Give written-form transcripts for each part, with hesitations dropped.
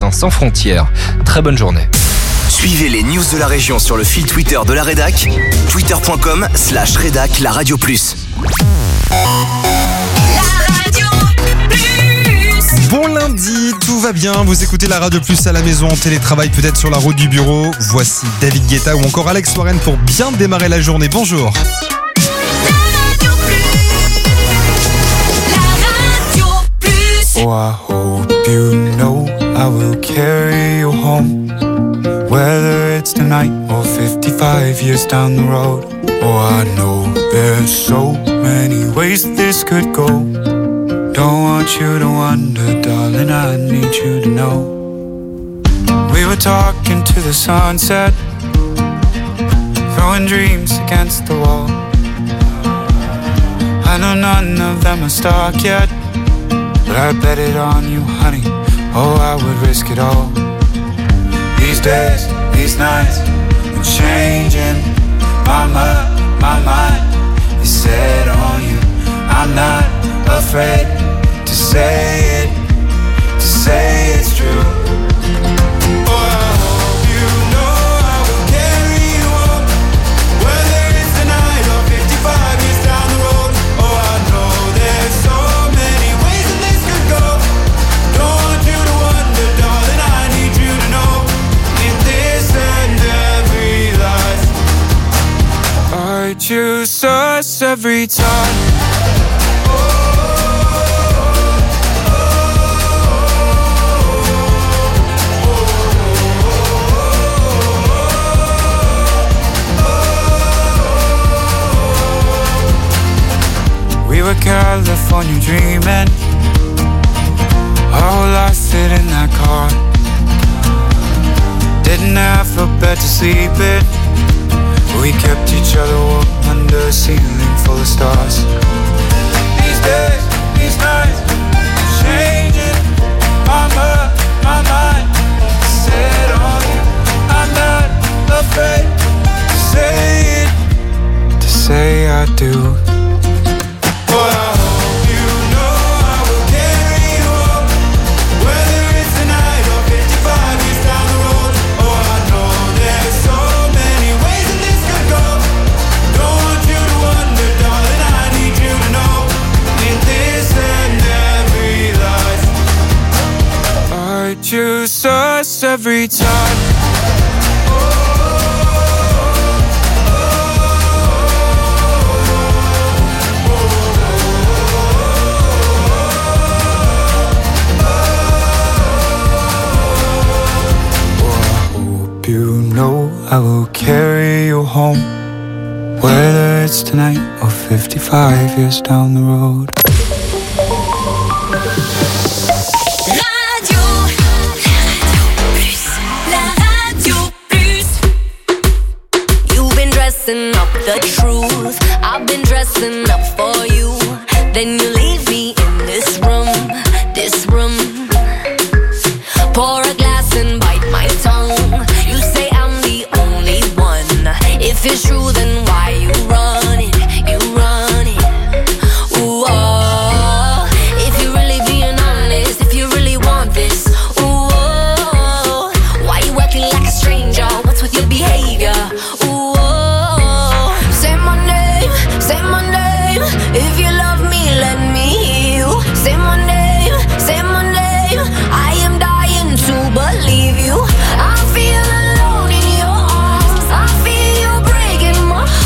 Médecins Sans Frontières. Très bonne journée. Suivez les news de la région sur le fil Twitter de la rédac, twitter.com/rédac la radio plus. Bon lundi, tout va bien, vous écoutez la Radio Plus à la maison, en télétravail, peut-être sur la route du bureau. Voici David Guetta ou encore Alex Warren pour bien démarrer la journée. Bonjour. Oh, I hope you know I will carry you home, whether it's tonight or 55 years down the road. Oh, I know there's so many ways this could go. Don't want you to wonder, darling, I need you to know. We were talking to the sunset, throwing dreams against the wall. I know none of them are stuck yet, but I bet it on you, honey. Oh, I would risk it all. These days, these nights, I'm changing my mind is set on you. I'm not afraid to say it's true. Oh, I hope you know I will carry you home, whether it's tonight or 55 years down the road. Oh, I know there's so many ways that this could go. Don't want you to wonder, darling, I need you to know. In this and every life, I choose us every time. We were California dreaming, our whole life fit in that car. Didn't have a bed to sleep in, but we kept each other warm under a ceiling full of stars. These days, these nights, changing my mind, set on you. I'm not afraid to say I do. Choose us every time. You know I will carry you home, whether it's tonight or 55 years down the road. Up the truth, I've been dressing up for you. Then you leave me in this room. Pour a glass and bite my tongue. You say I'm the only one. If it's true, then why you run it? Ooh, oh. If you're really being honest, if you really want this, ooh, oh. Why you acting like a stranger? What's with your behavior? Ooh, say my name, if you love me, let me hear you. Say my name, I am dying to believe you. I feel alone in your arms, I feel you breaking my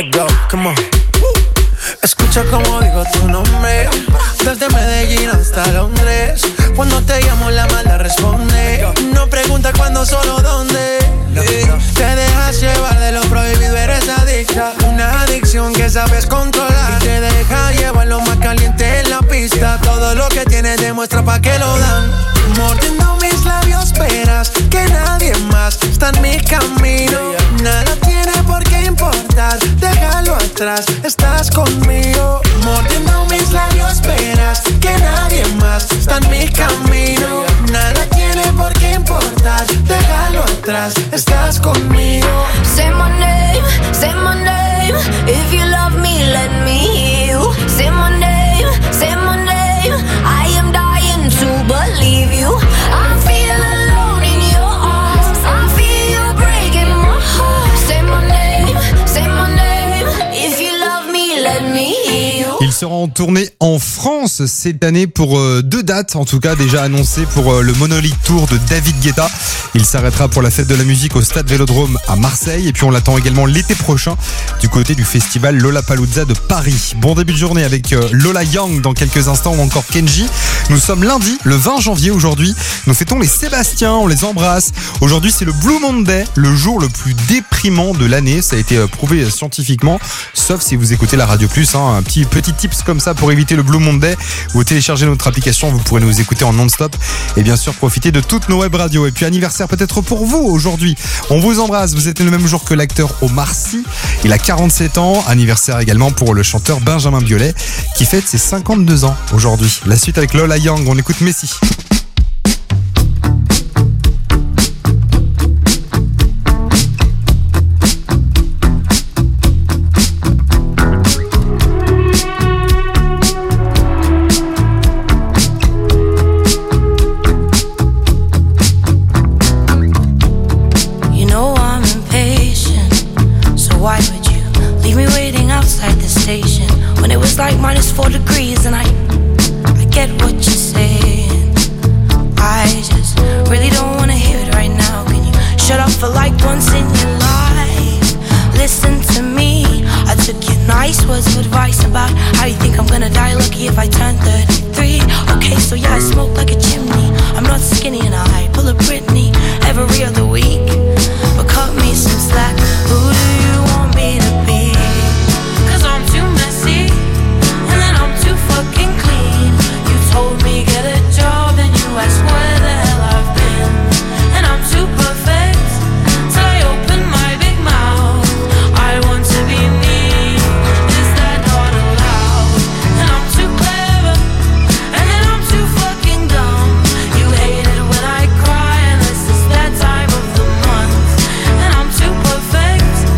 Let's go, come on. Escucha como digo tu nombre, desde Medellín hasta Londres. Cuando te llamo la mala responde. No pregunta cuándo, solo dónde. Te dejas llevar de lo prohibido, eres adicta. Una adicción que sabes controlar. Y te deja llevar lo más caliente en la pista. Todo lo que tienes demuestra pa' que lo dan. Mordiendo mis labios verás que nadie más está en mi camino. Nada tiene por qué importar, déjalo atrás, estás conmigo. Mordiendo mis labios verás que nadie más está en mi camino. Nada tiene por qué importar, déjalo atrás, estás conmigo. Say my name, if you love me, let me hear you. Say my name, I am dying to believe you. I feel alone in your arms, I feel you breaking my heart. Say my name, if you love me, let me hear you. Il sera en tournée en France cette année pour 2 dates, en tout cas déjà annoncées pour le Monolith Tour de David Guetta. Il s'arrêtera pour la fête de la musique au Stade Vélodrome à Marseille. Et puis on l'attend également l'été prochain du côté du festival Lollapalooza de Paris. Bon début de journée avec Lola Young dans quelques instants ou encore Kenji. Nous sommes lundi, le 20 janvier aujourd'hui. Nous fêtons les Sébastien, on les embrasse. Aujourd'hui c'est le Blue Monday, le jour le plus déprimant de l'année. Ça a été prouvé scientifiquement, sauf si vous écoutez la Radio Plus. Un petit tips comme ça pour éviter le Blue Monday. Vous téléchargez notre application, vous pourrez nous écouter en non-stop. Et bien sûr profiter de toutes nos web radios. Et puis anniversaire peut-être pour vous aujourd'hui. On vous embrasse, vous êtes le même jour que l'acteur Omar Sy. Il a 47 ans. Anniversaire également pour le chanteur Benjamin Biolay qui fête ses 52 ans aujourd'hui. La suite avec Lola Young, on écoute Messi. Like -4 degrees and I get what you're saying. I just really don't wanna hear it right now. Can you shut up for like once in your life? Listen to me, I took your nice words of advice about how you think I'm gonna die lucky if I turn 33. Okay, so yeah, I smoke like a chimney. I'm not skinny and I pull a Britney every other week. But cut me some slack, who do you want me to be? 'Cause I'm too messy fucking clean. You told me get a job and you asked where the hell I've been. And I'm too perfect till I open my big mouth. I want to be me, is that not allowed? And I'm too clever and then I'm too fucking dumb. You hate it when I cry and this is that time of the month. And I'm too perfect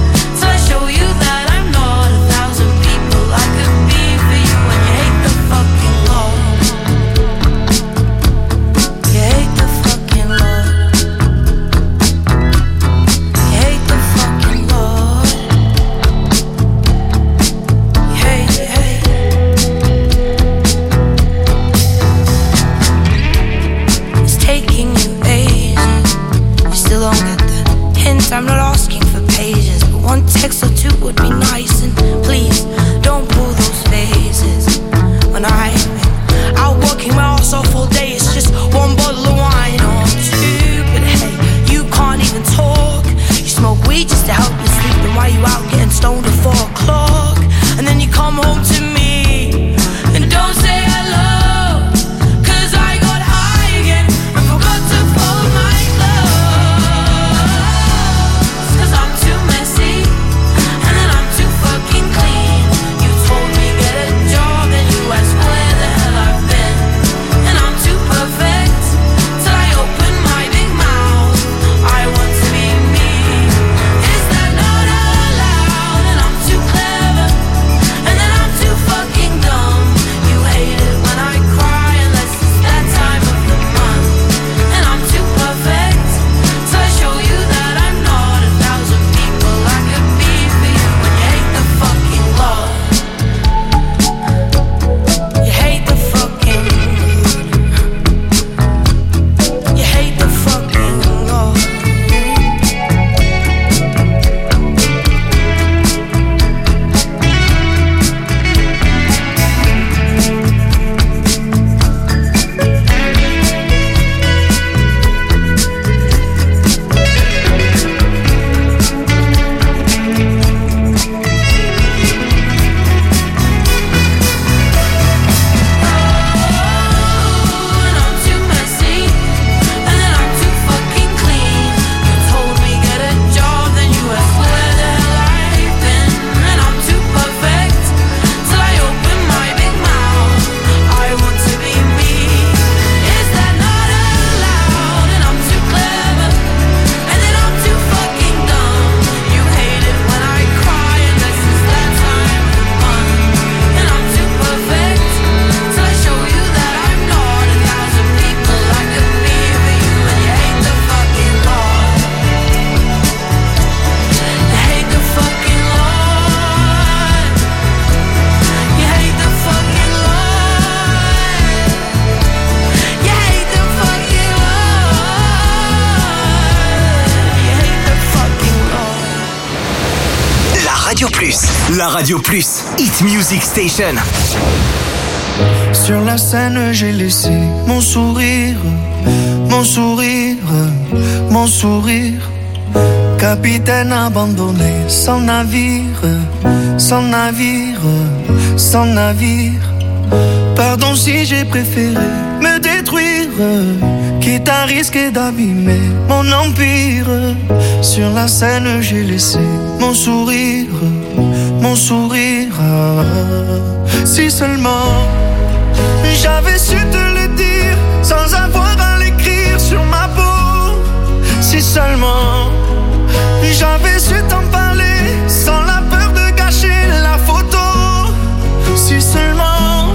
la radio plus, Hit Music Station. Sur la scène, j'ai laissé mon sourire, mon sourire, mon sourire. Capitaine abandonné, sans navire, sans navire, sans navire. Pardon si j'ai préféré me détruire, quitte à risquer d'abîmer mon empire. Sur la scène, j'ai laissé mon sourire, mon sourire. Si seulement j'avais su te le dire sans avoir à l'écrire sur ma peau. Si seulement j'avais su t'en parler sans la peur de gâcher la photo. Si seulement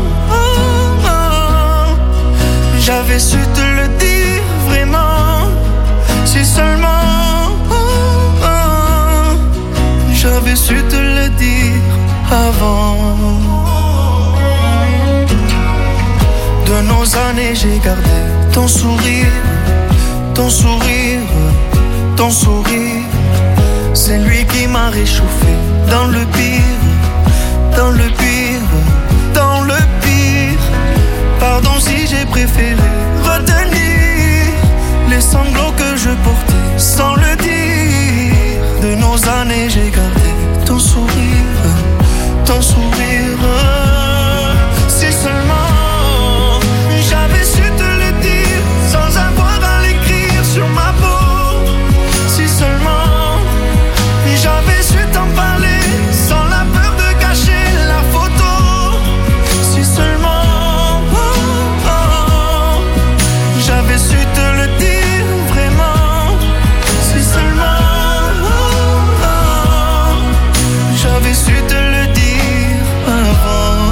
j'avais su te le dire vraiment. Si seulement j'avais su te le dire avant. De nos années j'ai gardé ton sourire, ton sourire, ton sourire. C'est lui qui m'a réchauffé dans le pire, dans le pire, dans le pire. Pardon si j'ai préféré retenir les sanglots que je portais sans le dire. De nos années j'ai gardé ton sourire, ton sourire. Si seulement j'avais su te le dire sans avoir à l'écrire sur ma peau. Si seulement j'avais su t'en parler sans la peur de gâcher la photo. Si seulement j'avais su te le dire vraiment. Si seulement j'avais su te le dire avant.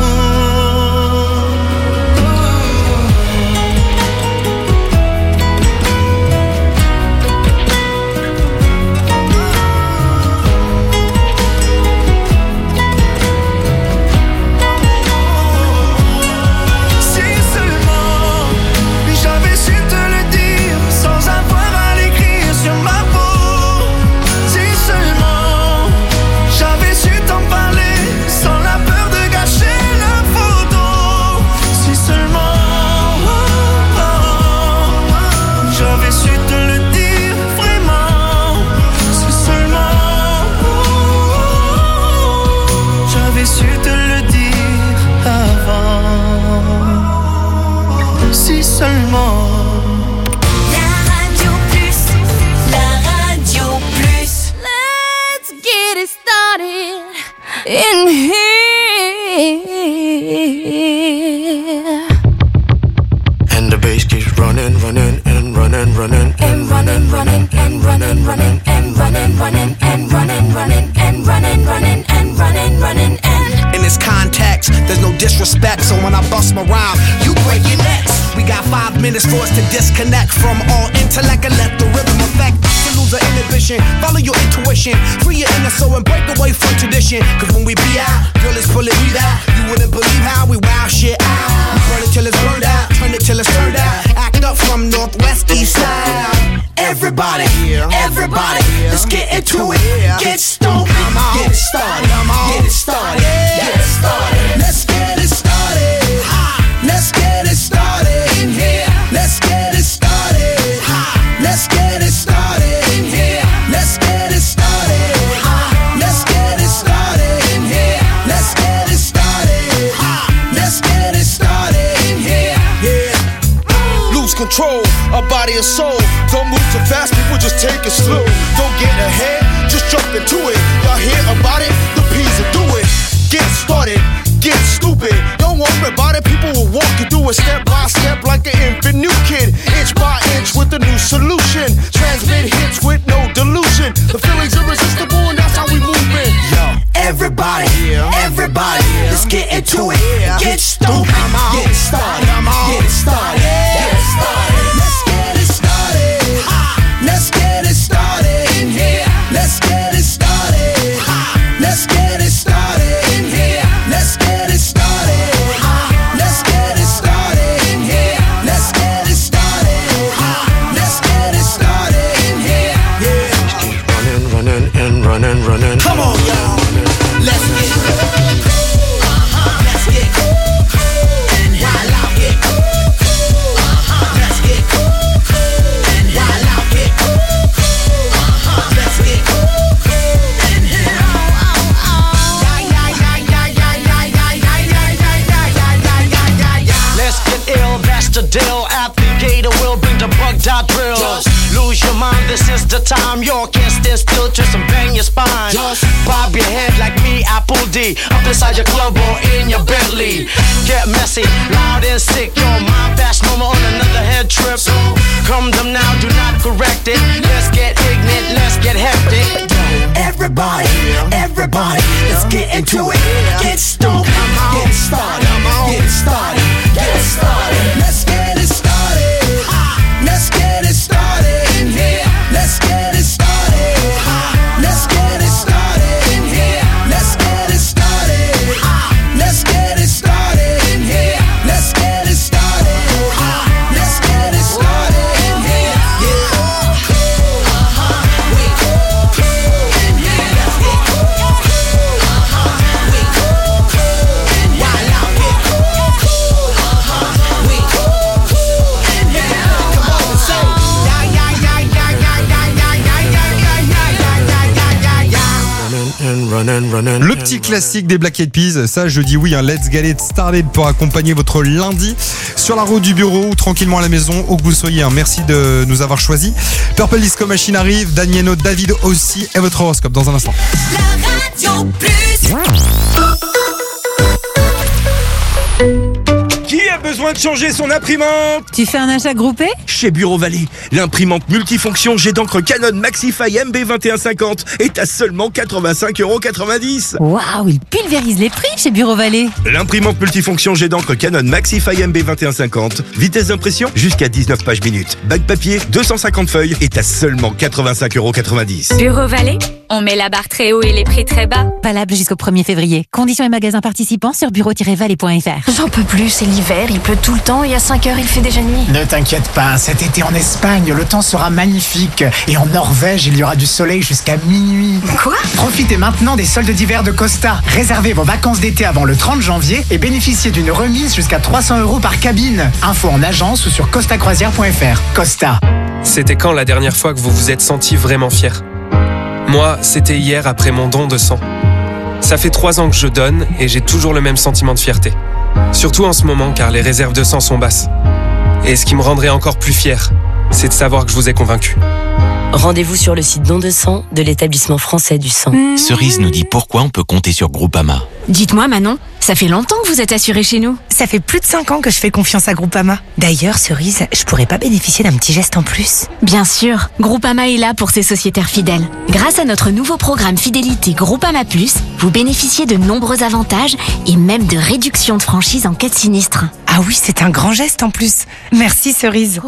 In here and the bass keeps running, running and running, running and running, running and running, running and running, running and running, running and running, running and running, running and. In this context, there's no disrespect, so when I bust my rhyme, you break your necks. We got 5 minutes for us to disconnect from all intellect and let the rhythm affect. To lose the inhibition, follow your intuition, free your inner soul and break away from tradition. Cause when we be out, girl, it's pulling me out. You wouldn't believe how we wow shit out. We burn it till it's burned out, turn it till it's turned out. Act up from northwest, east side. Everybody, everybody, let's get into it. Get stoned, get it started, get it started, get it started. Let's get it started. Let's get it started in here. Let's get it started. Let's get it started in here. Let's get it started. Let's get it started in here. Let's get it started. Let's get it started in here. Yeah. Lose control of body and soul. Don't move too fast, people just take it slow. Don't get ahead, just jump into it. Y'all hear about it? The P's will do it. Get started, get stupid. Don't worry about it, people will walk you through it step by step like an infant new kid. Inch by inch with a new solution. Transmit hits with no delusion. The feeling's irresistible and that's how we move it. Yo, everybody, everybody, let's get into it. Get stupid, get it started, get it started, get it started. Let's get it started. Let's get it started in here. Let's get it started. Let's get it started in here. Let's get it started. Let's get it started in here. Let's get it started. Let's get it started in here. Yeah. Running, running and running, running. Come on, y'all. Let's get it. the deal. Applicator will bring the bug dot drill. Just lose your mind, this is the time. You can't stand still, twist and bang your spine. Just bob your head like me, Apple D. Up inside your club or in your Bentley. Get messy, loud and sick. Your mind fast moment on another head trip. So come them now, do not correct it. Let's get ignorant, let's get hectic. Everybody, everybody, let's get into it. Get stoked, get started, get started, get started. Let's get it started. Let's get it started in here. Let's get it started. Let's get it started in here. Let's get it started. Let's get it started in here. Let's get it started. Let's get it started in here. Le petit classique des Black Eyed Peas, ça je dis oui, un Let's Get It Started pour accompagner votre lundi sur la route du bureau ou tranquillement à la maison, où que vous soyez. Merci de nous avoir choisis. Purple Disco Machine arrive, Danieno, David aussi, et votre horoscope dans un instant. La radio plus. Qui a besoin de changer son imprimante? Tu fais un achat groupé? Chez Bureau Vallée, l'imprimante multifonction jet d'encre Canon Maxify MB2150 est à seulement 85,90 €. Waouh, il pulvérise les prix chez Bureau Vallée. L'imprimante multifonction jet d'encre Canon Maxify MB2150, vitesse d'impression jusqu'à 19 pages minutes. Bac papier 250 feuilles est à seulement 85,90 €. Bureau Vallée, on met la barre très haut et les prix très bas. Valable jusqu'au 1er février. Conditions et magasins participants sur bureau-vallée.fr. J'en peux plus, c'est l'hiver, il pleut tout le temps et à 5 heures il fait déjà nuit. Ne t'inquiète pas, cet été en Espagne, le temps sera magnifique. Et en Norvège, il y aura du soleil jusqu'à minuit. Quoi? Profitez maintenant des soldes d'hiver de Costa. Réservez vos vacances d'été avant le 30 janvier et bénéficiez d'une remise jusqu'à 300 € par cabine. Info en agence ou sur costacroisière.fr. Costa. C'était quand la dernière fois que vous vous êtes senti vraiment fier? Moi, c'était hier après mon don de sang. Ça fait 3 ans que je donne et j'ai toujours le même sentiment de fierté. Surtout en ce moment car les réserves de sang sont basses. Et ce qui me rendrait encore plus fier, c'est de savoir que je vous ai convaincu. Rendez-vous sur le site Don de sang de l'établissement français du sang. Cerise nous dit pourquoi on peut compter sur Groupama. Dites-moi Manon, ça fait longtemps que vous êtes assurée chez nous. Ça fait plus de 5 ans que je fais confiance à Groupama. D'ailleurs, Cerise, je pourrais pas bénéficier d'un petit geste en plus? Bien sûr, Groupama est là pour ses sociétaires fidèles. Grâce à notre nouveau programme fidélité Groupama Plus, vous bénéficiez de nombreux avantages et même de réductions de franchise en cas de sinistre. Ah oui, c'est un grand geste en plus. Merci Cerise.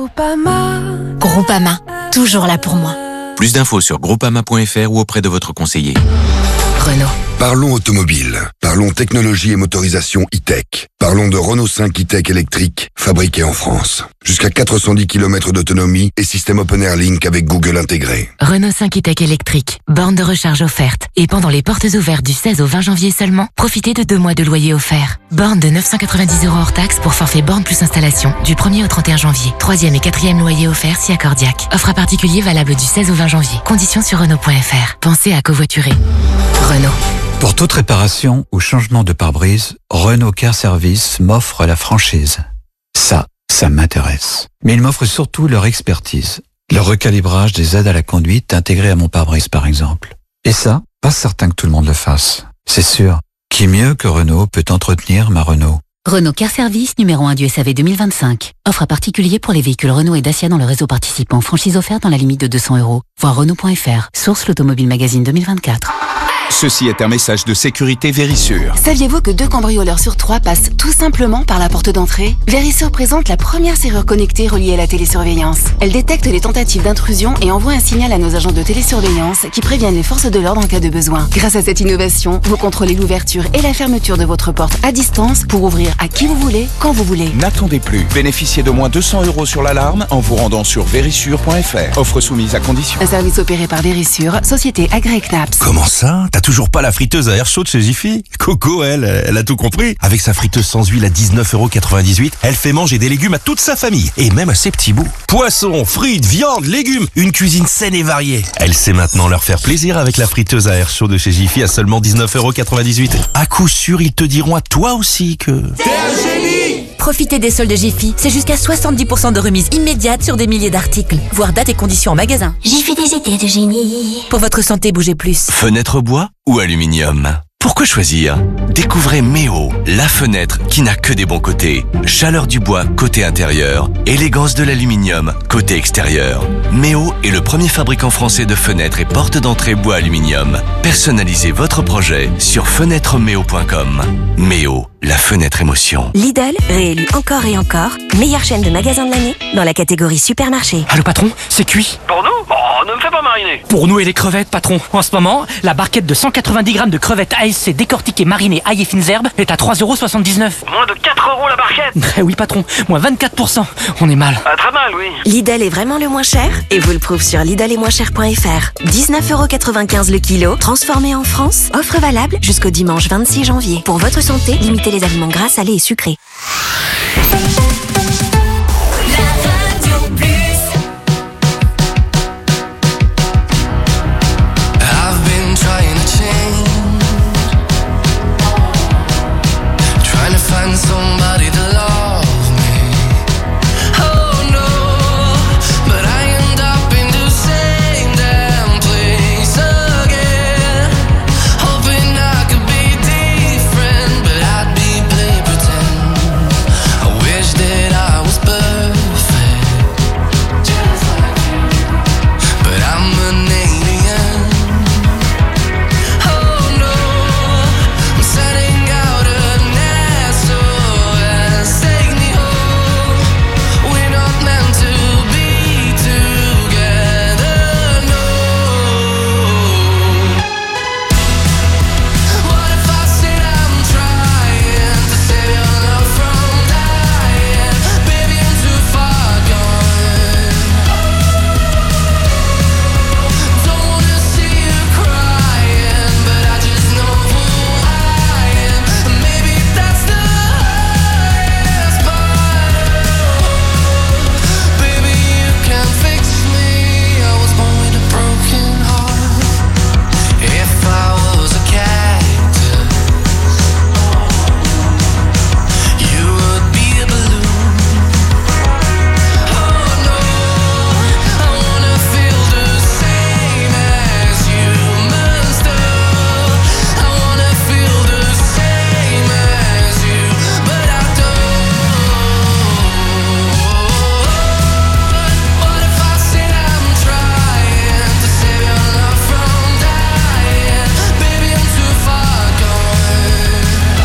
Groupama, toujours là pour moi. Plus d'infos sur groupama.fr ou auprès de votre conseiller. Renault. Parlons automobile. Parlons technologie et motorisation e-tech. Parlons de Renault 5 e-tech électrique, fabriqué en France. Jusqu'à 410 km d'autonomie et système Open Air Link avec Google intégré. Renault 5 e-tech électrique, borne de recharge offerte. Et pendant les portes ouvertes du 16 au 20 janvier seulement, profitez de 2 mois de loyer offert. Borne de 990 € hors taxe pour forfait borne plus installation du 1er au 31 janvier. 3e et 4e loyer offert si accordiaque. Offre à particulier valable du 16 au 20 janvier. Conditions sur Renault.fr. Pensez à covoiturer. Renault. Pour toute réparation ou changement de pare-brise, Renault Car Service m'offre la franchise. Ça m'intéresse. Mais ils m'offrent surtout leur expertise. Le recalibrage des aides à la conduite intégrées à mon pare-brise par exemple. Et ça, pas certain que tout le monde le fasse. C'est sûr. Qui mieux que Renault peut entretenir ma Renault? Renault Car Service, numéro 1 du SAV 2025. Offre à particulier pour les véhicules Renault et Dacia dans le réseau participant. Franchise offerte dans la limite de 200 €. Voir Renault.fr. Source l'Automobile Magazine 2024. Ceci est un message de sécurité Vérissure. Saviez-vous que 2 cambrioleurs sur 3 passent tout simplement par la porte d'entrée? Vérissure présente la première serrure connectée reliée à la télésurveillance. Elle détecte les tentatives d'intrusion et envoie un signal à nos agents de télésurveillance qui préviennent les forces de l'ordre en cas de besoin. Grâce à cette innovation, vous contrôlez l'ouverture et la fermeture de votre porte à distance pour ouvrir à qui vous voulez, quand vous voulez. N'attendez plus. Bénéficiez de moins 200 € sur l'alarme en vous rendant sur vérissure.fr. Offre soumise à condition. Un service opéré par Vérissure, société agréée CNAPS. Comment ça? T'as toujours pas la friteuse à air chaud de chez Jiffy? Coco, elle a tout compris. Avec sa friteuse sans huile à 19,98 €, elle fait manger des légumes à toute sa famille et même à ses petits bouts. Poissons, frites, viande, légumes, une cuisine saine et variée. Elle sait maintenant leur faire plaisir avec la friteuse à air chaud de chez Jiffy à seulement 19,98 €. À coup sûr, ils te diront à toi aussi que... T'es un génie! Profitez des soldes Jiffy, c'est jusqu'à 70% de remise immédiate sur des milliers d'articles. Voir date et conditions en magasin. Jiffy des idées de génie. Pour votre santé, bougez plus. Fenêtre bois ou aluminium? Pourquoi choisir? Découvrez Méo, la fenêtre qui n'a que des bons côtés. Chaleur du bois côté intérieur, élégance de l'aluminium côté extérieur. Méo est le premier fabricant français de fenêtres et portes d'entrée bois aluminium. Personnalisez votre projet sur fenêtremeo.com. Méo, la fenêtre émotion. Lidl, réélu encore et encore, meilleure chaîne de magasins de l'année dans la catégorie supermarché. Allô patron, c'est cuit. Pour nous? Oh, ne me fais pas mariner. Pour nous et les crevettes patron. En ce moment, la barquette de 190 grammes de crevettes ASC décortiquées, marinées, ail et fines herbes est à 3,79 €. Moins de 4 € la barquette. Eh oui patron, moins 24%. On est mal. Ah, très mal, oui. Lidl est vraiment le moins cher et vous le prouve sur lidl-et-moins-cher.fr. 19,95 € le kilo, transformé en France. Offre valable jusqu'au dimanche 26 janvier. Pour votre santé, limitez les aliments gras, salés et sucrés. Somebody to love me. Oh no, but I end up in the same damn place again. Hoping I could be different, but I'd be play pretend. I wish that I was perfect, just like you, but I'm an alien. Oh no, I'm setting out a take me home. We're not meant to be together, no. What if I said I'm trying to save your love from dying? Baby, I'm too far gone. Don't wanna see you crying, but I just know who I am. Maybe that's the baby, you can fix me. I was born with a broken heart. If I was a cactus, you would be a balloon. Oh no, I wanna feel the same as you, monster. I wanna feel the same as you, but I don't. What if I said I'm trying to save your love from dying? Baby, I'm too far gone.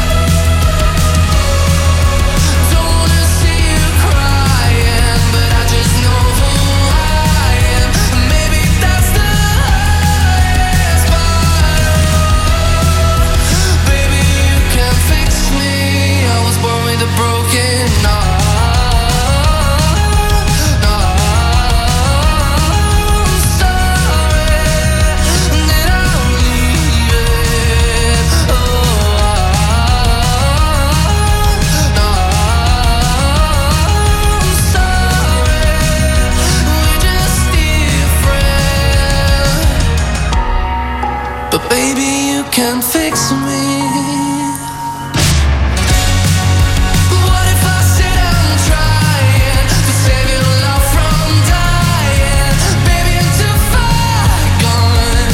Don't wanna see you crying, but I just know who I am. Maybe that's the highest part. Baby, you can fix me. I was born with a broken heart. But baby, you can fix me. What if I said I'm trying to save your love from dying? Baby, I'm too far gone.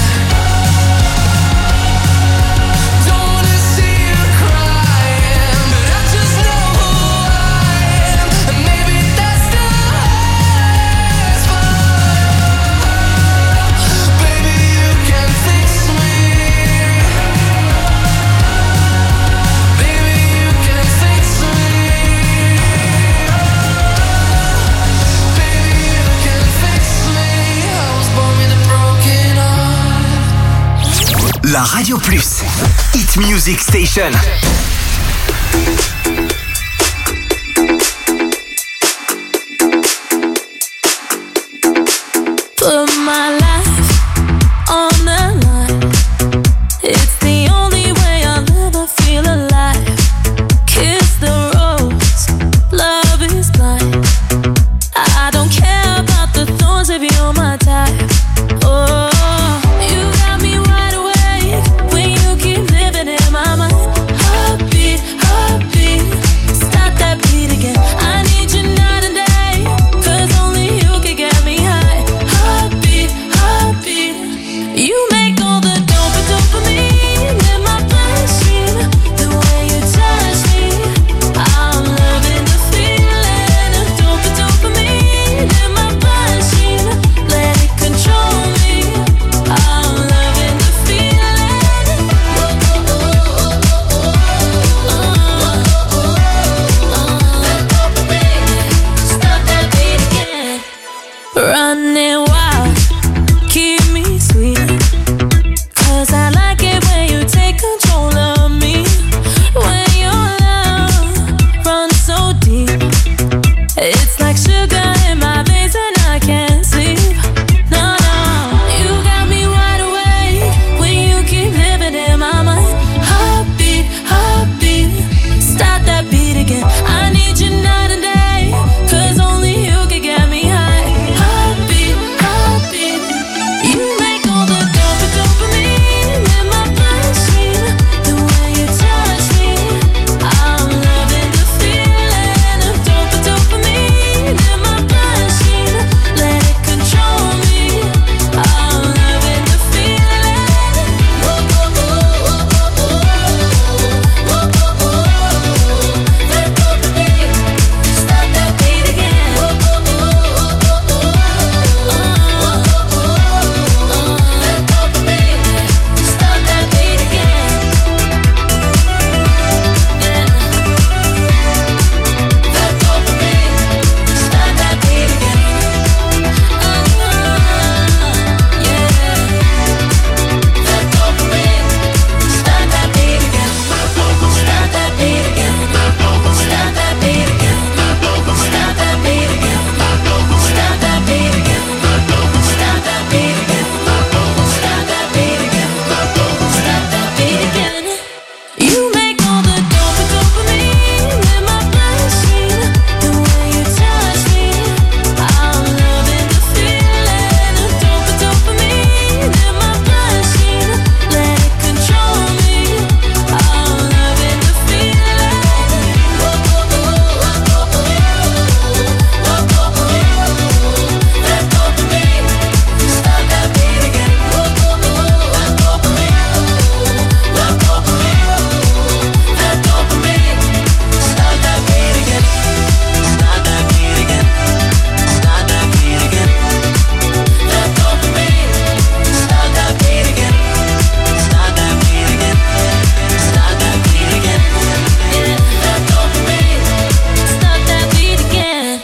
Don't wanna see you crying, but I just know who I am. And maybe that's the highest part. Baby, you can fix me. Baby, you can fix me. Baby, you can fix me. I was born with a broken heart. La Radio Plus, Hit Music Station. Put my life on the line. It's the only way I'll ever feel alive. Kiss the rose, love is blind. I don't care about the thorns if you're my type. Oh, you got me wide awake when you keep living in my mind. Heartbeat, heartbeat, start that beat again.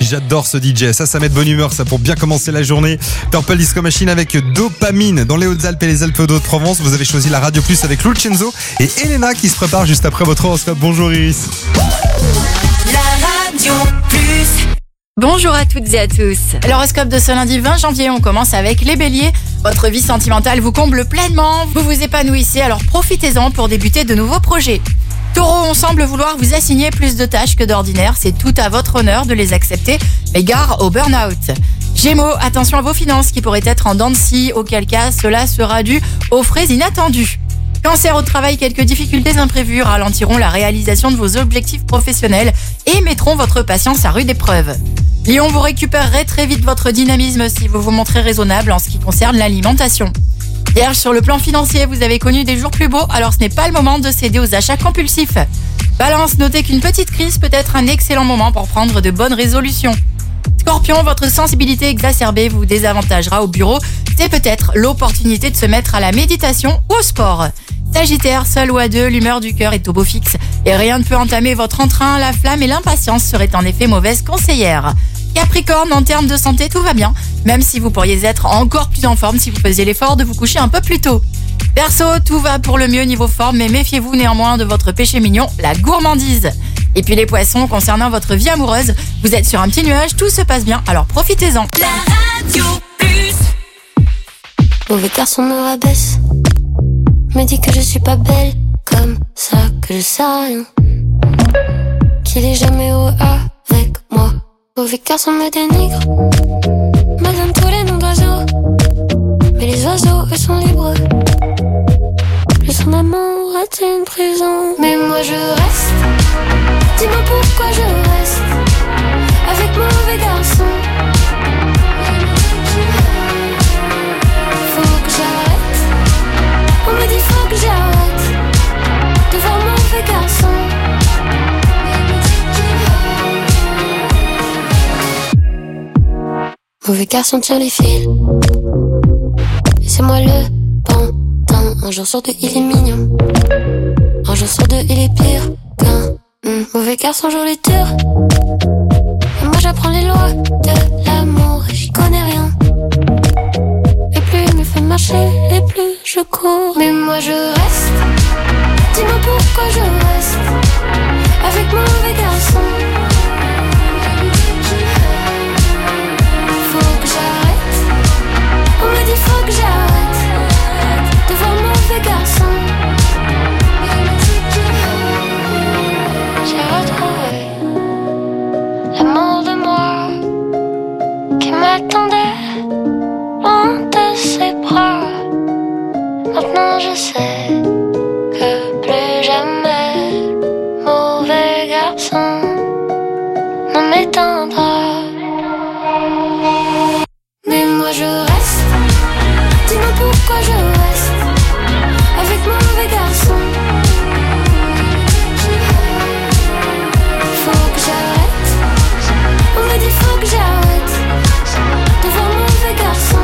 J'adore ce DJ, ça met de bonne humeur, ça pour bien commencer la journée. Purple Disco Machine avec Dopamine dans les Hautes-Alpes et les Alpes d'Haute-Provence. Vous avez choisi la Radio Plus avec Lucenzo et Elena qui se prépare juste après votre horoscope. Bonjour Iris. La Radio Plus. Bonjour à toutes et à tous. L'horoscope de ce lundi 20 janvier, on commence avec les béliers. Votre vie sentimentale vous comble pleinement, vous vous épanouissez, alors profitez-en pour débuter de nouveaux projets. Taureau, on semble vouloir vous assigner plus de tâches que d'ordinaire, c'est tout à votre honneur de les accepter, mais gare au burn-out. Gémeaux, attention à vos finances qui pourraient être en dents de scie, auquel cas cela sera dû aux frais inattendus. Cancer, au travail, quelques difficultés imprévues ralentiront la réalisation de vos objectifs professionnels et mettront votre patience à rude épreuve. Lion, vous récupérerez très vite votre dynamisme si vous vous montrez raisonnable en ce qui concerne l'alimentation. Vierge, sur le plan financier, vous avez connu des jours plus beaux, alors ce n'est pas le moment de céder aux achats compulsifs. Balance, notez qu'une petite crise peut être un excellent moment pour prendre de bonnes résolutions. Scorpion, votre sensibilité exacerbée vous désavantagera au bureau. C'est peut-être l'opportunité de se mettre à la méditation ou au sport. Sagittaire, seul ou à deux, l'humeur du cœur est au beau fixe et rien ne peut entamer votre entrain. La flamme et l'impatience seraient en effet mauvaises conseillères. Capricorne, en termes de santé, tout va bien, même si vous pourriez être encore plus en forme si vous faisiez l'effort de vous coucher un peu plus tôt. Verseau, tout va pour le mieux niveau forme, mais méfiez-vous néanmoins de votre péché mignon, la gourmandise. Et puis les poissons, concernant votre vie amoureuse, vous êtes sur un petit nuage, tout se passe bien, alors profitez-en. La Radio Plus. Mauvais garçon me rabaisse, me dit que je suis pas belle, comme ça que je sais rien, qu'il est jamais heureux avec moi. Mauvais garçon me dénigre, me donne tous les noms d'oiseaux, mais les oiseaux eux sont libres. Plus son amour est une prison, mais moi je reste. Dis-moi pourquoi je reste avec mauvais garçon. Faut que j'arrête, on me dit faut que j'arrête de voir mauvais garçon. Mauvais garçon tient les fils, et c'est moi le pantin. Un jour sur deux il est mignon, un jour sur deux il est pire qu'un mauvais garçon joue les tours. Et moi j'apprends les lois de l'amour et j'y connais rien. Et plus il me fait marcher, et plus je cours. Mais moi je reste, dis-moi pourquoi je reste avec mauvais garçon. On me dit faut que j'arrête de voir mauvais garçon. J'ai retrouvé l'amour de moi qui m'attendait loin de ses bras. Maintenant je sais que plus jamais mauvais garçon ne m'éteindra. Mais moi je reste, dis-moi pourquoi je reste avec mauvais garçon. Faut que j'arrête, on me dit faut que j'arrête de voir mauvais garçon.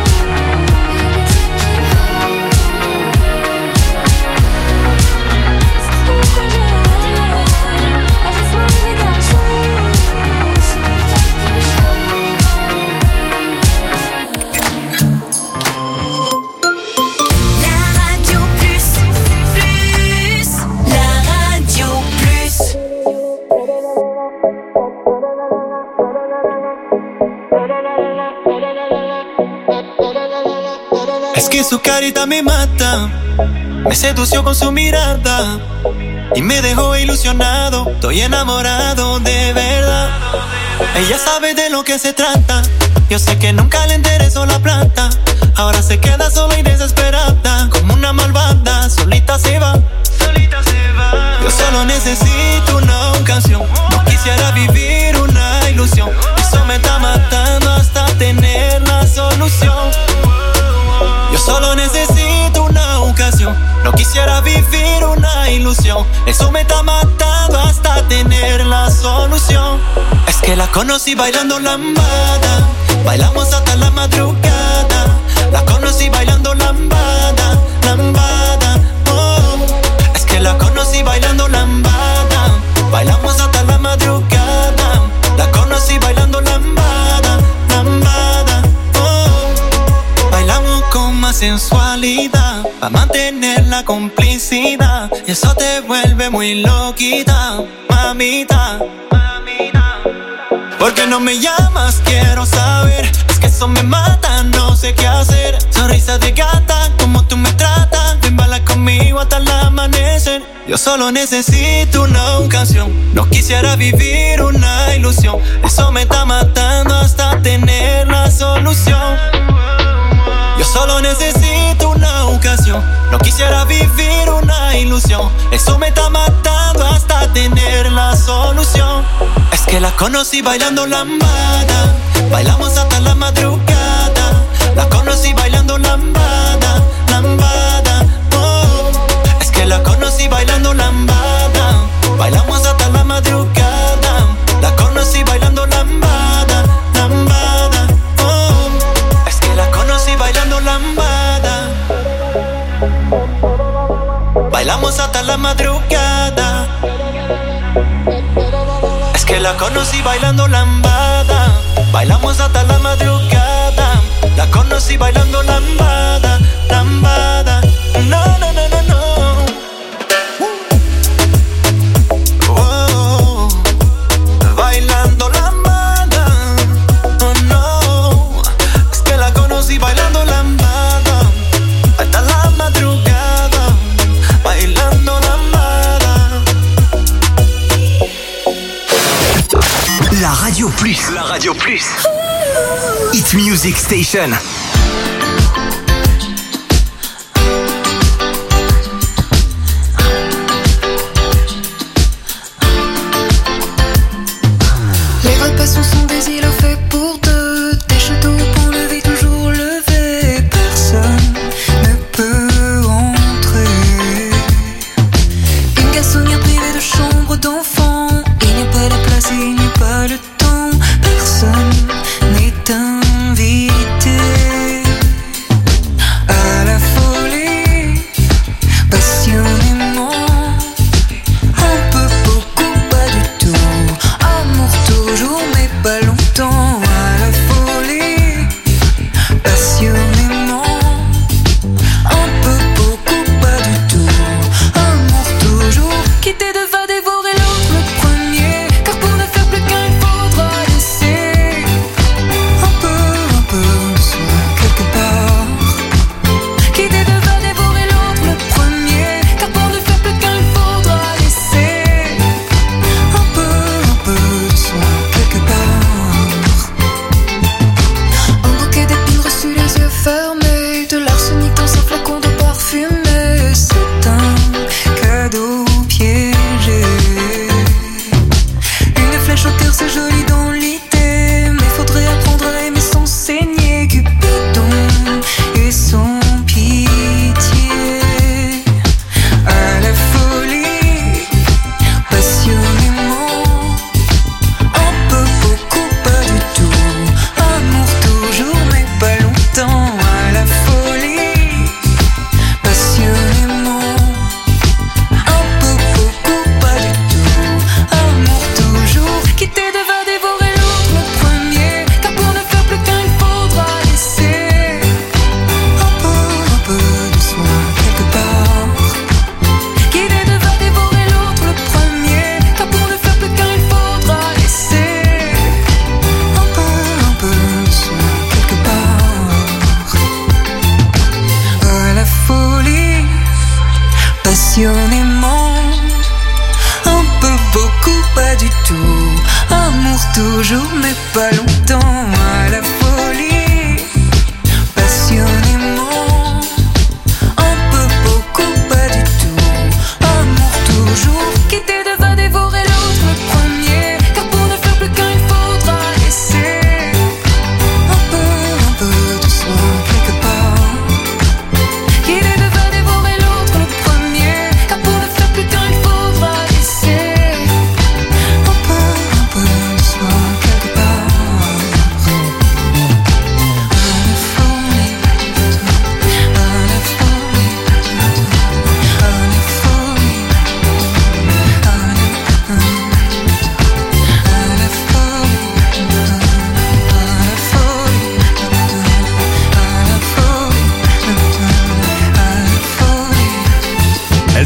Es que su carita me mata, me sedució con su mirada y me dejó ilusionado. Estoy enamorado de verdad. Ella sabe de lo que se trata. Yo sé que nunca le interesó la plata. Ahora se queda sola y desesperada, como una malvada, solita se va. Yo solo necesito una ocasión. No quisiera vivir una ilusión. Eso me está matando hasta tener la solución. Yo solo necesito una ocasión. No quisiera vivir una ilusión. Eso me está matando hasta tener la solución. Es que la conocí bailando lambada. Bailamos hasta la madrugada. La conocí bailando lambada, lambada, oh. Es que la conocí bailando lambada. Bailamos hasta la madrugada. La conocí bailando pa' mantener la complicidad. Y eso te vuelve muy loquita, mamita. ¿Por qué no me llamas? Quiero saber. Es que eso me mata, no sé qué hacer. Sonrisa de gata, como tú me tratas. Ven, baila conmigo hasta el amanecer. Yo solo necesito una ocasión. No quisiera vivir una ilusión. Eso me está matando hasta tener la solución. Yo solo necesito una ocasión. No quisiera vivir una ilusión. Eso me está matando hasta tener la solución. Es que la conocí bailando lambada. Bailamos hasta la madrugada. La conocí bailando lambada, lambada, oh. Es que la conocí bailando lambada. Bailamos hasta la madrugada. La conocí bailando lambada, lambada, oh. Es que la conocí bailando lambada. Bailamos hasta la madrugada. Es que la conocí bailando lambada. Bailamos hasta la madrugada. La conocí bailando lambada, lambada. No, no, no, no, no. Oh, bailando lambada. Oh, no. Es que la conocí bailando lambada. Hasta la madrugada. Bailando lambada. La Radio Plus. La Radio Plus. Hit Music Station. Les repas sont des îlots faits pour deux. Des châteaux pour lever, toujours levé. Personne ne peut entrer. Une garçonnière privée de chambre d'enfant. Il n'y a pas de place et il n'y a pas le temps. Personne n'est invité à la folie. Passionnément, un peu, beaucoup, pas du tout. Amour toujours, mais pas longtemps. À la folie, passionnément, un peu, beaucoup, pas du tout. Amour toujours, quitter de va dévorer l'autre le premier. Car pour ne faire plus qu'un, il faudra laisser un peu de soi quelque part. Quitter de va dévorer l'autre le premier. Car pour ne faire plus qu'un, il faudra laisser un peu de soi quelque part. Un bouquet d'épines reçu les yeux fermés. De l'arsenic dans un flacon de parfumé. C'est un cadeau piégé. Une flèche au cœur, c'est joli dans l'idée. Mais faudrait apprendre à aimer sans saigner. Cupidon et sans pitié. À la folie, passionnément, un peu, beaucoup, pas du tout. Amour toujours, mais pas longtemps. À la folie, passionnément, un peu, beaucoup, pas du tout. Amour toujours, quitter de va dévorer l'autre le premier. Car pour ne faire plus qu'un, il faudra laisser un peu de soi quelque part. Quitter de va dévorer l'autre le premier. Car pour ne faire plus qu'un, il faudra laisser un peu de soi quelque part. À la folie, passionnément, un peu, beaucoup, pas du tout. Amour toujours, mais pas longtemps. À la folie, passionnément, un peu, beaucoup, pas du tout. Amour toujours, quitter de va dévorer l'autre le premier. Car pour ne faire plus qu'un, il faudra laisser un peu de soi quelque part. Quitter de va dévorer l'autre le premier. Car pour ne faire plus qu'un, il faudra laisser un peu de soi quelque part.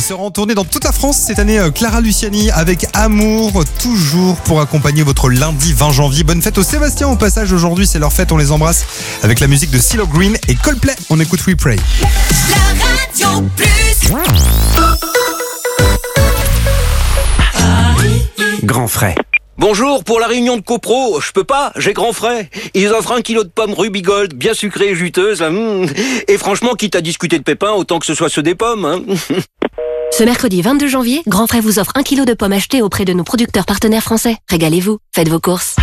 sera en tournée dans toute la France cette année, Clara Luciani avec Amour, toujours pour accompagner votre lundi 20 janvier. Bonne fête aux Sébastien au passage, aujourd'hui c'est leur fête, on les embrasse avec la musique de CeeLo Green et Coldplay. On écoute We Pray. La radio plus. Grand frais. Bonjour, pour la réunion de copro, je peux pas, j'ai grand frais. Ils offrent 1 kilo de pommes Ruby Gold, bien sucrées et juteuses. Et franchement, quitte à discuter de pépins, autant que ce soit ceux des pommes. Ce mercredi 22 janvier, Grand Frais vous offre 1 kilo de pommes achetées auprès de nos producteurs partenaires français. Régalez-vous, faites vos courses.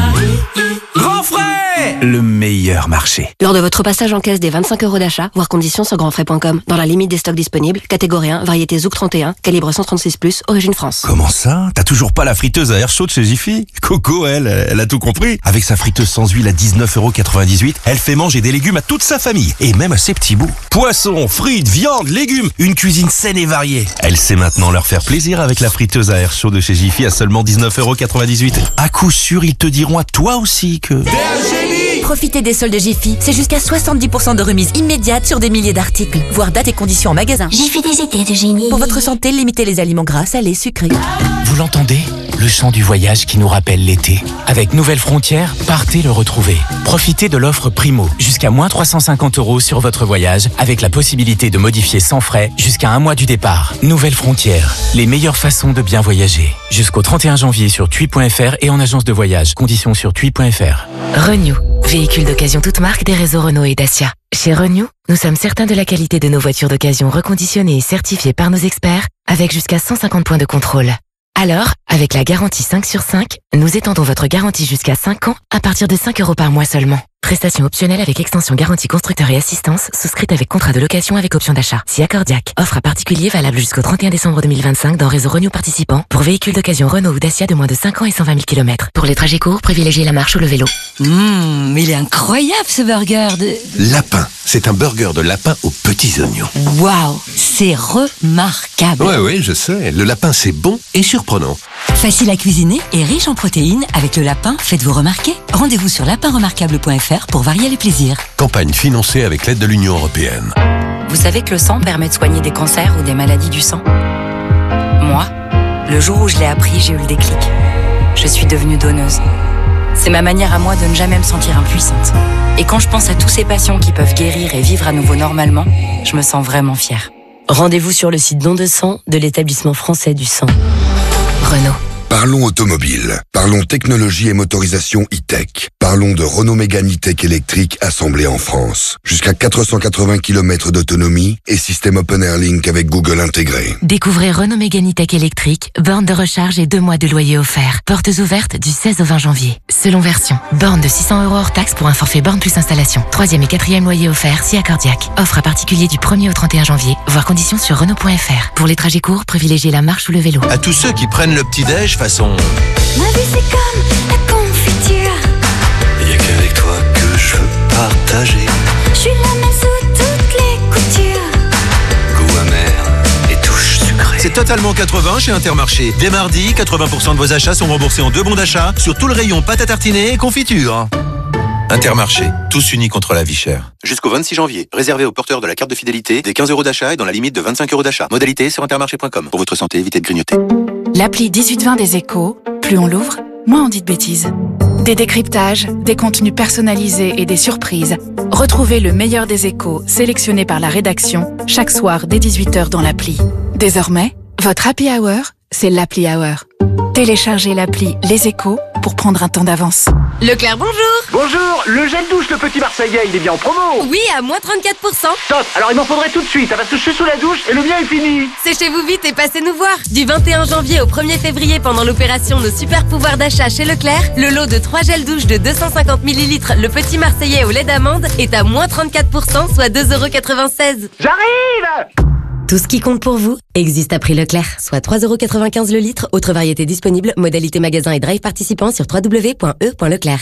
Grand frais, le meilleur marché. Lors de votre passage en caisse des 25 € d'achat, voir conditions sur grandfrais.com. Dans la limite des stocks disponibles, catégorie 1, variété Zouk 31, calibre 136+, origine France. Comment ça? T'as toujours pas la friteuse à air chaud de chez Jiffy? Coco, elle a tout compris. Avec sa friteuse sans huile à 19,98 €, elle fait manger des légumes à toute sa famille, et même à ses petits bouts. Poissons, frites, viande, légumes, une cuisine saine et variée. Elle sait maintenant leur faire plaisir avec la friteuse à air chaud de chez Jiffy à seulement 19,98 €. À coup sûr, ils te diront à toi aussi que... Profitez des soldes Jiffy, c'est jusqu'à 70% de remise immédiate sur des milliers d'articles. Voir date et conditions en magasin. Jiffy des idées de génie. Pour votre santé, limitez les aliments gras, salés, sucrés. Vous l'entendez? Le chant du voyage qui nous rappelle l'été. Avec Nouvelles Frontières, partez le retrouver. Profitez de l'offre Primo, jusqu'à moins 350 € sur votre voyage, avec la possibilité de modifier sans frais jusqu'à 1 mois du départ. Nouvelles Frontières, les meilleures façons de bien voyager. Jusqu'au 31 janvier sur TUI.fr et en agence de voyage. Conditions sur TUI.fr. Renew, véhicule d'occasion toute marque des réseaux Renault et Dacia. Chez Renew, nous sommes certains de la qualité de nos voitures d'occasion reconditionnées et certifiées par nos experts, avec jusqu'à 150 points de contrôle. Alors, avec la garantie 5 sur 5, nous étendons votre garantie jusqu'à 5 ans à partir de 5 € par mois seulement. Prestation optionnelle avec extension garantie constructeur et assistance, souscrite avec contrat de location avec option d'achat. Si accordiaque. Offre à particulier valable jusqu'au 31 décembre 2025 dans réseau Renew participant pour véhicules d'occasion Renault ou Dacia de moins de 5 ans et 120 000 km. Pour les trajets courts, privilégiez la marche ou le vélo. Il est incroyable ce burger de... Lapin. C'est un burger de lapin aux petits oignons. Waouh, c'est remarquable. Ouais, je sais. Le lapin, c'est bon et surprenant. Facile à cuisiner et riche en protéines, avec le lapin, faites-vous remarquer. Rendez-vous sur lapinremarquable.fr pour varier les plaisirs. Campagne financée avec l'aide de l'Union européenne. Vous savez que le sang permet de soigner des cancers ou des maladies du sang? Moi, le jour où je l'ai appris, j'ai eu le déclic. Je suis devenue donneuse. C'est ma manière à moi de ne jamais me sentir impuissante. Et quand je pense à tous ces patients qui peuvent guérir et vivre à nouveau normalement, je me sens vraiment fière. Rendez-vous sur le site don de sang de l'établissement français du sang. Renault. Parlons automobile. Parlons technologie et motorisation e-tech. Parlons de Renault Mégane e-tech électrique assemblée en France. Jusqu'à 480 km d'autonomie et système Open Air Link avec Google intégré. Découvrez Renault Mégane e-tech électrique, borne de recharge et 2 mois de loyer offert. Portes ouvertes du 16 au 20 janvier. Selon version, borne de 600 € hors taxe pour un forfait borne plus installation. 3e et 4e loyer offert si accordiaque. Offre à particulier du 1er au 31 janvier. Voir conditions sur Renault.fr. Pour les trajets courts, privilégiez la marche ou le vélo. À tous ceux qui prennent le petit-déj façon... Ma vie c'est comme la confiture. Y'a qu'avec toi que je veux partager. Je suis la même sous toutes les coutures. Goût amer et touche sucrée. C'est totalement 80 chez Intermarché. Dès mardi, 80% de vos achats sont remboursés en 2 bons d'achat sur tout le rayon pâte à tartiner et confiture. Intermarché, tous unis contre la vie chère. Jusqu'au 26 janvier, réservé aux porteurs de la carte de fidélité, des 15 € d'achat et dans la limite de 25 € d'achat. Modalité sur intermarché.com. Pour votre santé, évitez de grignoter. L'appli 1820 des Échos, plus on l'ouvre, moins on dit de bêtises. Des décryptages, des contenus personnalisés et des surprises. Retrouvez le meilleur des Échos, sélectionné par la rédaction, chaque soir dès 18h dans l'appli. Désormais, votre happy hour, c'est l'appli hour. Téléchargez l'appli Les Échos pour prendre un temps d'avance. Leclerc, bonjour. Bonjour, le gel douche, le petit Marseillais, il est bien en promo. Oui, à moins 34%. Top, alors il m'en faudrait tout de suite, parce que je suis sous la douche et le mien est fini. Séchez-vous vite et passez nous voir. Du 21 janvier au 1er février, pendant l'opération Nos super pouvoirs d'achat chez Leclerc, le lot de 3 gels douche de 250 ml, le petit Marseillais au lait d'amande, est à moins 34%, soit 2,96 €. J'arrive. Tout ce qui compte pour vous existe à prix Leclerc, soit 3,95 € le litre. Autre variété disponible, modalité magasin et drive participant sur www.e.leclerc.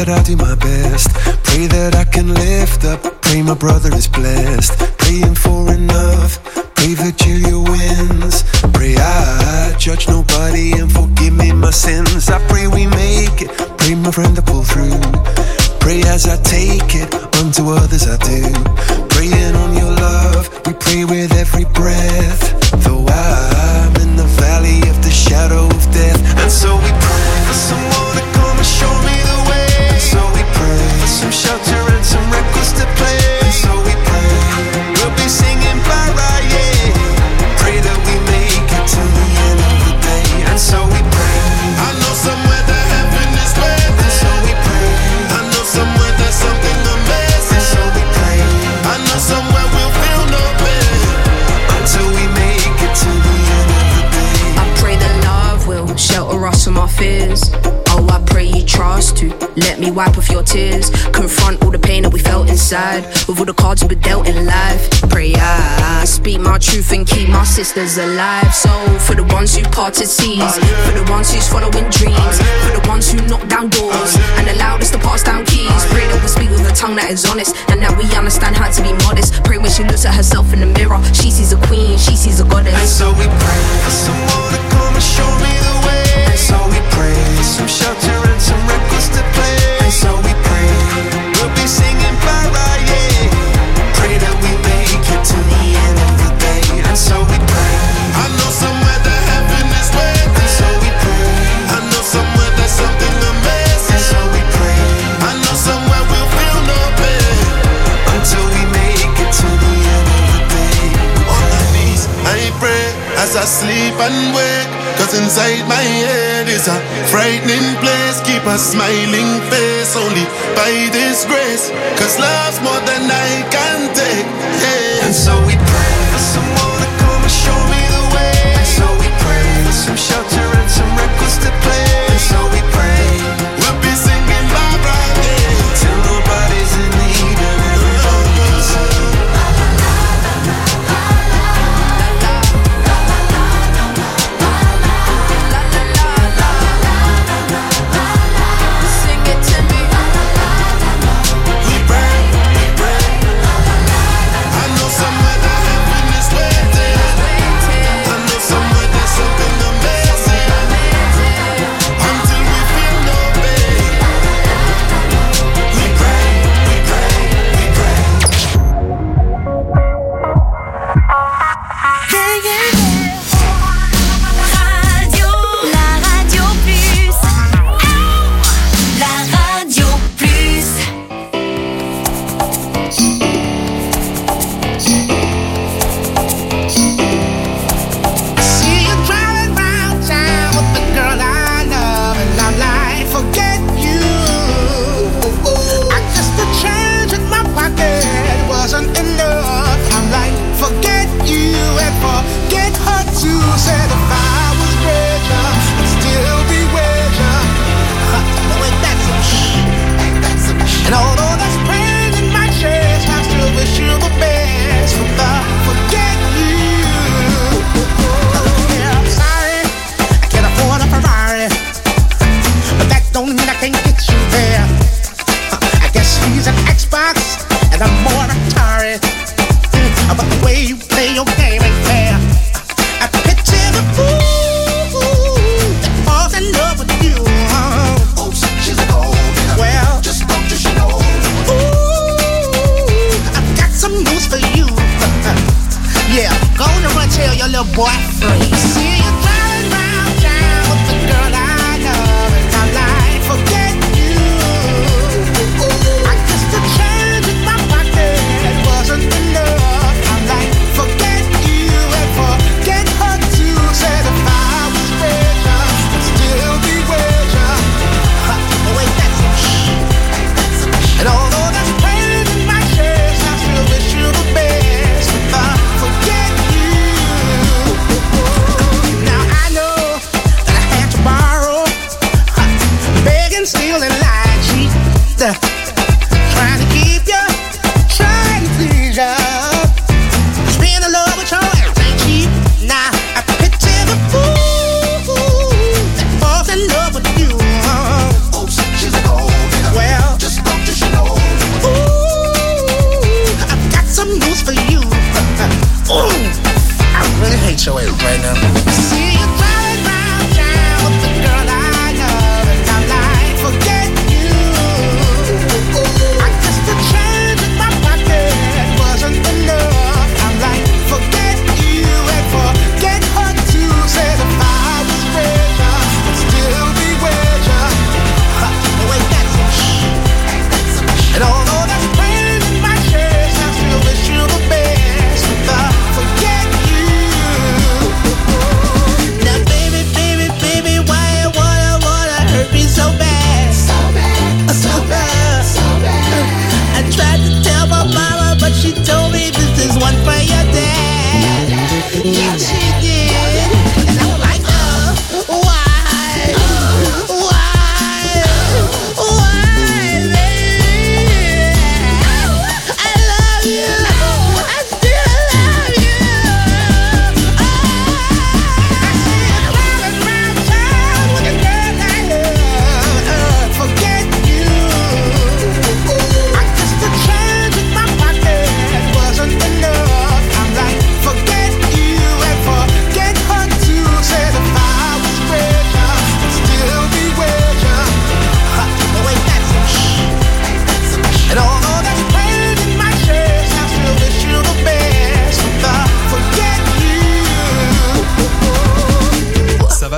that I do my best. Pray that I can lift up. Pray my brother is blessed. Praying for enough. Pray Virgilia wins. Pray I judge nobody and forgive me my sins. I pray we make it. Pray my friend to pull through. Pray as I take it, unto others I do. Praying on your love, we pray with every breath. Though I'm in the valley of the shadow of death. And so we pray for someone to come and show me the way. And so we pray for some shelter and some records to play. And so we pray, we'll be singing bye-bye, yeah. Pray that we make it to the end of the day. And so we pray, I know somewhere that heaven is waiting. And so we pray, I know somewhere there's something amazing. And so we pray, I know somewhere we'll feel no pain until we make it to the end of the day. I pray that love will shelter us from our fears. Oh, I pray you trust to let me wipe off your tears. Confront all the pain that we felt inside with all the cards we've been dealt in life. Pray I speak my truth and keep my sisters alive. So for the ones who parted seas, for the ones who's following dreams, for the ones who knock down doors and allowed us to pass down keys. Pray that we speak with a tongue that is honest and that we understand how to be modest. Pray when she looks at herself in the mirror, she sees a queen, she sees a goddess. And so we pray for someone to come and show me the way. And so we pray some shelter and some records to play. And so we pray we'll be singing bye-bye, yeah. Pray that we make it to the end of the day. And so we pray, I know somewhere that heaven is waiting. And so we pray, I know somewhere there's something amazing. And so we pray, I know somewhere we'll feel no pain until we make it to the end of the day. On my knees, I pray as I sleep and wake. Cause inside my head is a frightening place. Keep a smiling face only by this grace. Cause love's more than I can take, yeah. And so we pray for someone to come and show me the way. And so we pray for some shelter and some records to play. And so we pray we'll be singing bye-bye, yeah. Till nobody's in need and everybody's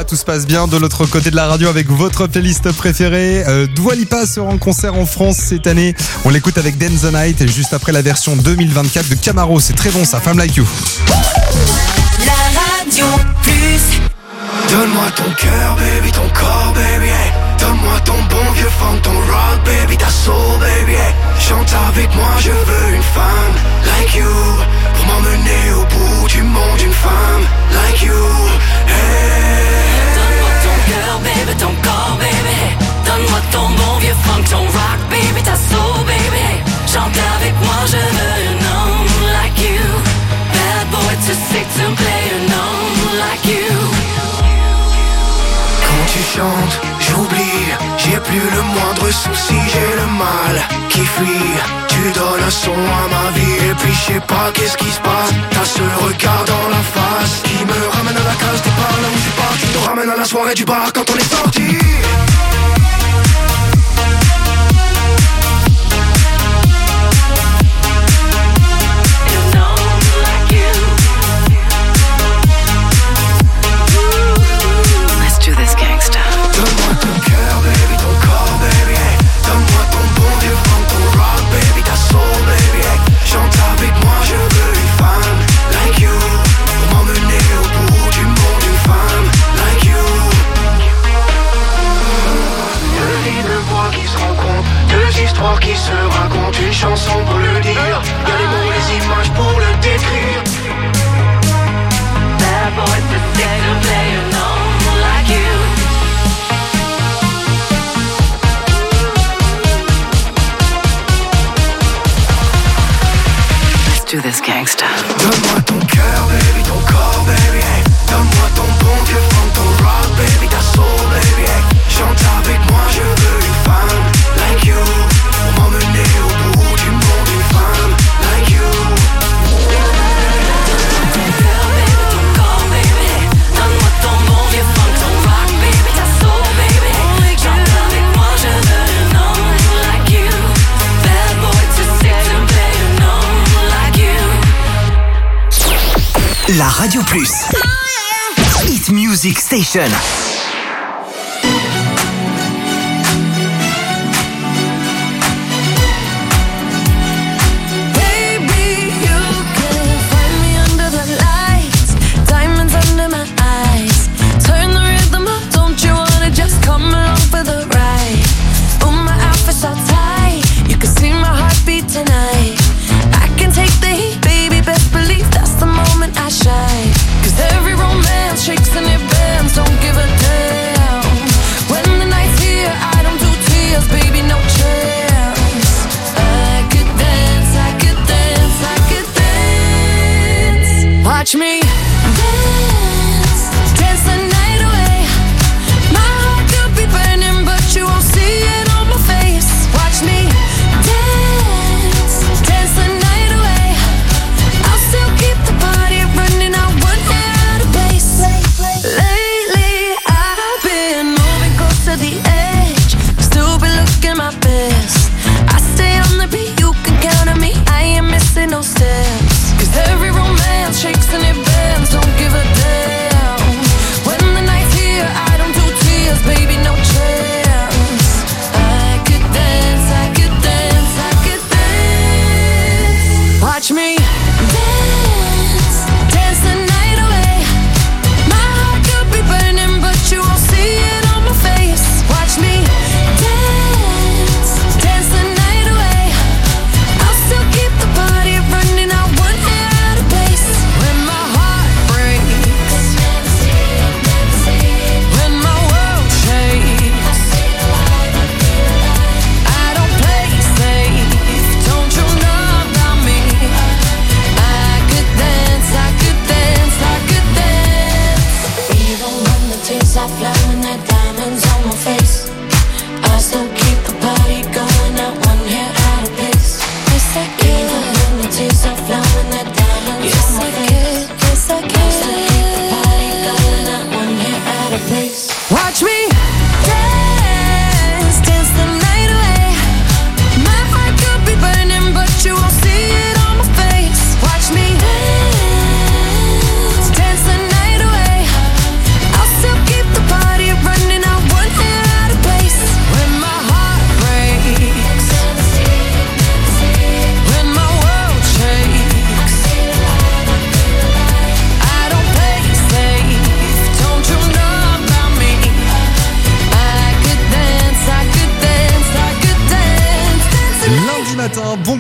tout se passe bien de l'autre côté de la radio avec votre playlist préférée. Dua Lipa sera en concert en France cette année. On l'écoute avec Dance the Night et juste après la version 2024 de Camaro. C'est très bon ça, Femme Like You. La radio plus. Donne-moi ton cœur, baby, ton corps, baby, hey. Donne-moi ton bon vieux funk, ton rock, baby, ta soul, baby, hey. Chante avec moi, je veux une femme like you, pour m'emmener au bout du monde, une femme like you, hey. Donne-moi ton cœur, baby, ton corps, baby, hey. Donne-moi ton bon vieux funk, ton rock, baby, ta soul, baby, hey. Chante avec moi, je veux un homme like you. Bad boy too sick to play an homme like you. Quand tu chantes, j'oublie, j'ai plus le moindre souci, j'ai le mal qui fuit. Tu donnes un son à ma vie et puis je sais pas qu'est-ce qui se passe. T'as ce regard dans la face qui me ramène à la case départ, là où je pars, tu te ramènes à la soirée du bar quand on est sorti. Donne-moi ton cœur, baby, ton corps, baby, hey. Donne-moi ton bon vieux funk, ton rock, baby, ta soul, baby, hey. Chante avec moi, je veux une femme like you, pour m'emmener au bout du monde, une femme like you. Deux vies de voix qui se rencontrent, deux histoires qui se racontent, une chanson pour le dire, y'a les mots, les images pour le décrire. Bad boy, the sick to play alone like you. Do this gangsta. Donne-moi ton cœur, baby, ton corps, baby, hey. Donne-moi ton bon vieux funk, ton rock, baby, ta soul, baby, hey. Chante avec moi, je veux une femme like you, pour m'emmener au bout du monde, une femme like you. Ton cœur, baby, ton corps, baby, hey. Donne-moi ton bon vieux funk, ton rock, baby, ta soul, baby, hey. Chante avec moi, je veux un homme like you. Bad boy too sick to play an homme like you. La Radio Plus. Hit Music Station. Baby, you can find me under the lights, diamonds under my eyes. Turn the rhythm up, don't you wanna just come along for the ride? Oh, my outfit's all tight, you can see my heartbeat tonight. I can take the heat, baby, best believe that's the moment I shine. 'Cause every romance shakes and it bends, don't give a damn. When the night's here, I don't do tears, baby, no chance. I could dance, I could dance, I could dance. Watch me dance, dance the night away. My heart could be burning, but you won't see it on my face. Watch me dance, dance the night away. I'll still keep the party running, I won't get out of place. Lately, I've been moving close to the edge, still been looking my best. I stay on the beat, you can count on me, I ain't missing no steps. 'Cause every romance shakes and it bends, don't give a damn. When the night's here, I don't do tears, baby, no chance. I could dance, I could dance, I could dance. Watch me dance, dance the night away. My heart could be burning, but you won't see it on my face. Watch me dance, dance the night away. I'll still keep the party running, I won't get out of place. When my heart breaks, when my world shakes, I don't play safe, don't you know about me? I could dance, I could dance, I could dance. Even when the tears are flowing, that diamonds on my face, I still keep the party going, not one hair out of place. Yes, I can. Even when the tears are flowing, that diamonds on my face, yes, I can. I still keep the party going, not one hair out of place. Watch me dance, dance the night away. My heart could be burning, but you won't see it on my face. Watch me dance, dance the night away. I'll still keep the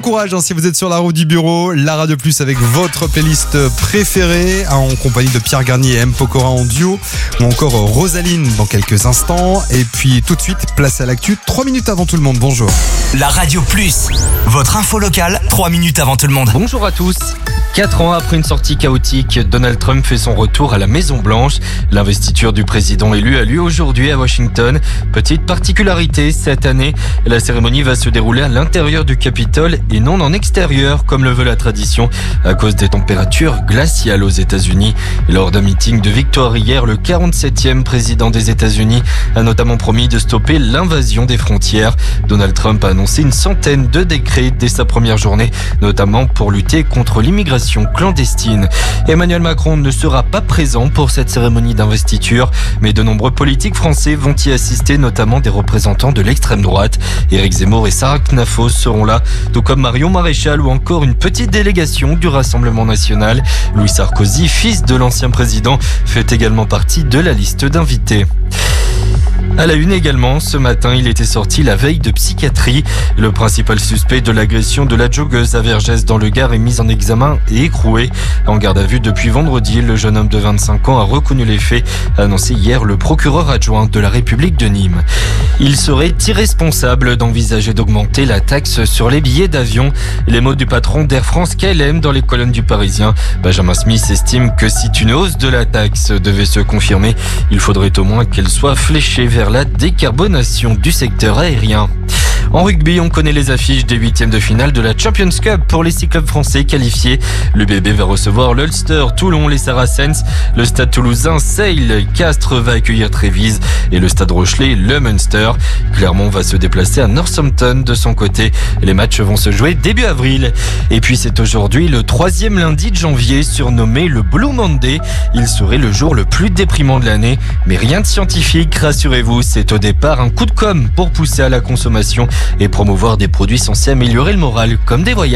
courage si vous êtes sur la route du bureau. La Radio Plus avec votre playlist préférée en compagnie de Pierre Garnier et M. Pokora en duo ou encore Rosaline dans quelques instants. Et puis tout de suite, place à l'actu 3 minutes avant tout le monde. Bonjour. La Radio Plus, votre info locale 3 minutes avant tout le monde. Bonjour à tous. 4 ans après une sortie chaotique, Donald Trump fait son retour à la Maison-Blanche. L'investiture du président élu a lieu aujourd'hui à Washington. Petite particularité, cette année, la cérémonie va se dérouler à l'intérieur du Capitole et non en extérieur, comme le veut la tradition, à cause des températures glaciales aux États-Unis. Lors d'un meeting de victoire hier, le 47e président des États-Unis a notamment promis de stopper l'invasion des frontières. Donald Trump a annoncé une centaine de décrets dès sa première journée, notamment pour lutter contre l'immigration clandestine. Emmanuel Macron ne sera pas présent pour cette cérémonie d'investiture, mais de nombreux politiques français vont y assister, notamment des représentants de l'extrême droite. Éric Zemmour et Sarah Knafos seront là, tout comme Marion Maréchal ou encore une petite délégation du Rassemblement national. Louis Sarkozy, fils de l'ancien président, fait également partie de la liste d'invités. À la une également, ce matin, il était sorti la veille de psychiatrie. Le principal suspect de l'agression de la joggeuse à Vergès dans le Gard est mis en examen et écroué. En garde à vue depuis vendredi, le jeune homme de 25 ans a reconnu les faits, a annoncé hier le procureur adjoint de la République de Nîmes. Il serait irresponsable d'envisager d'augmenter la taxe sur les billets d'avion. Les mots du patron d'Air France KLM dans les colonnes du Parisien. Benjamin Smith estime que si une hausse de la taxe devait se confirmer, il faudrait au moins qu'elle soit fléchée vers la décarbonation du secteur aérien. En rugby, on connaît les affiches des 8e de finale de la Champions Cup pour les 6 clubs français qualifiés. Le BB va recevoir l'Ulster, Toulon, les Saracens. Le Stade Toulousain, Sale, Castres va accueillir Trévise et le Stade Rochelet, le Munster. Clermont va se déplacer à Northampton de son côté. Les matchs vont se jouer début avril. Et puis c'est aujourd'hui le 3e lundi de janvier, surnommé le Blue Monday. Il serait le jour le plus déprimant de l'année. Mais rien de scientifique, rassurez-vous, c'est au départ un coup de com' pour pousser à la consommation et promouvoir des produits censés améliorer le moral, comme des voyages.